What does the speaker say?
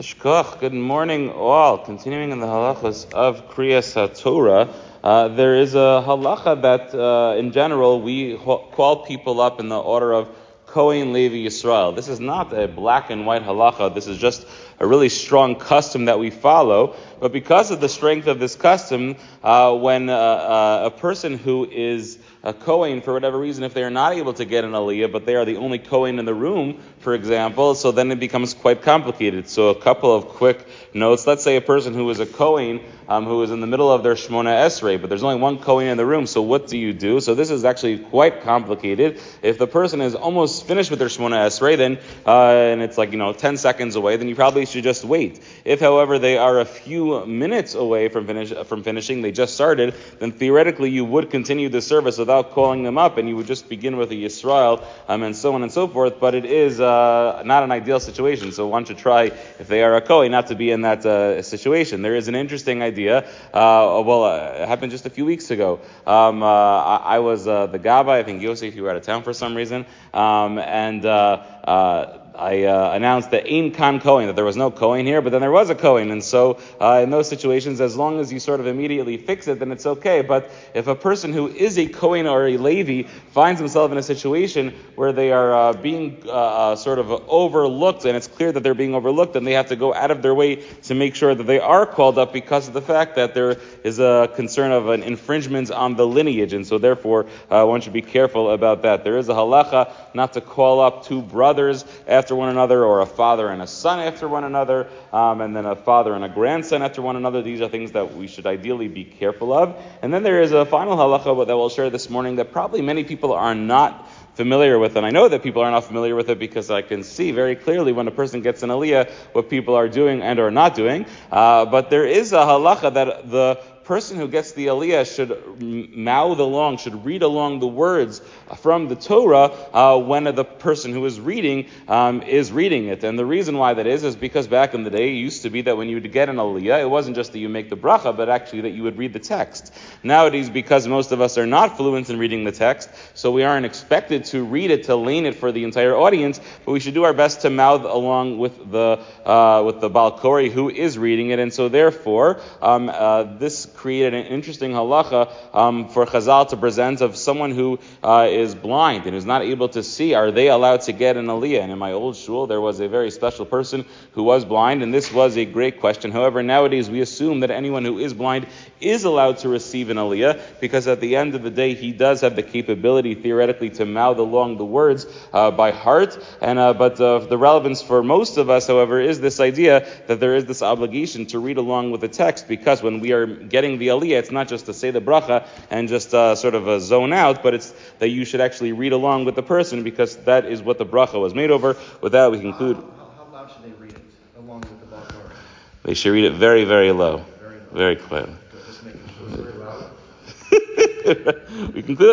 Shkoch, good morning all. Continuing in the halachas of Kriyas HaTorah, there is a halacha that in general we call people up in the order of Kohen Levi Yisrael. This is not a black and white halacha. This is just a really strong custom that we follow. But because of the strength of this custom, when a person who is a Kohen, for whatever reason, if they are not able to get an aliyah, but they are the only Kohen in the room, for example, so then it becomes quite complicated. So a couple of quick notes. Let's say a person who is a Kohen, who is in the middle of their Shmona Esrei, but there's only one Kohen in the room, so what do you do? So this is actually quite complicated. If the person is almost finished with their Shmona Esrei, then, and it's 10 seconds away, then you probably should just wait. If, however, they are a few minutes away from finishing, they just started, then theoretically you would continue the service without calling them up, and you would just begin with a Yisrael, and so on and so forth, but it is not an ideal situation, so one should try, if they are a Kohen, not to be in that situation. There is an interesting idea, it happened just a few weeks ago. I was the Gaba, I think Yosef, you were out of town for some reason, I announced that Ein Kan Kohen, that there was no Kohen here, but then there was a Kohen, and so in those situations, as long as you sort of immediately fix it, then it's okay. But if a person who is a Kohen or a Levi finds himself in a situation where they are being sort of overlooked, and it's clear that they're being overlooked, then they have to go out of their way to make sure that they are called up because of the fact that there is a concern of an infringement on the lineage, and so therefore one should be careful about that. There is a halacha not to call up two brothers after one another, or a father and a son after one another, and then a father and a grandson after one another. These are things that we should ideally be careful of. And then there is a final halacha that we'll share this morning that probably many people are not familiar with, and I know that people are not familiar with it because I can see very clearly when a person gets an aliyah what people are doing and are not doing. But there is a halacha that the person who gets the aliyah should mouth along, should read along the words from the Torah when the person who is reading it. And the reason why that is because back in the day it used to be that when you would get an aliyah, it wasn't just that you make the bracha, but actually that you would read the text. Nowadays, because most of us are not fluent in reading the text, so we aren't expected to read it, to lane it for the entire audience, but we should do our best to mouth along with the Baal Korei who is reading it. And so therefore, this created an interesting halacha for Chazal to present of someone who is blind and is not able to see. Are they allowed to get an aliyah? And in my old shul, there was a very special person who was blind, and this was a great question. However, nowadays we assume that anyone who is blind is allowed to receive an aliyah, because at the end of the day, he does have the capability, theoretically, to mouth along the words by heart. But the relevance for most of us, however, is this idea that there is this obligation to read along with the text, because when we are getting the aliyah, it's not just to say the bracha and just sort of zone out, but it's that you should actually read along with the person, because that is what the bracha was made over. With that, we conclude. How loud should they read it along with the Baal Korei? They should read it very, very low. Very quiet. Just making sure. We conclude.